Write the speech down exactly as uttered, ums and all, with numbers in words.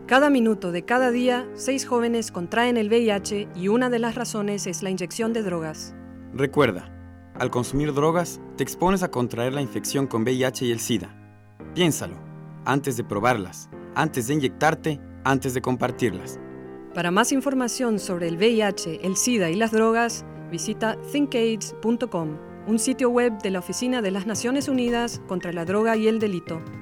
Cada minuto de cada día, seis jóvenes contraen el V I H y una de las razones es la inyección de drogas. Recuerda, al consumir drogas, te expones a contraer la infección con V I H y el SIDA. Piénsalo, antes de probarlas, antes de inyectarte, antes de compartirlas. Para más información sobre el V I H, el SIDA y las drogas, visita think aids punto com, un sitio web de la Oficina de las Naciones Unidas contra la Droga y el Delito.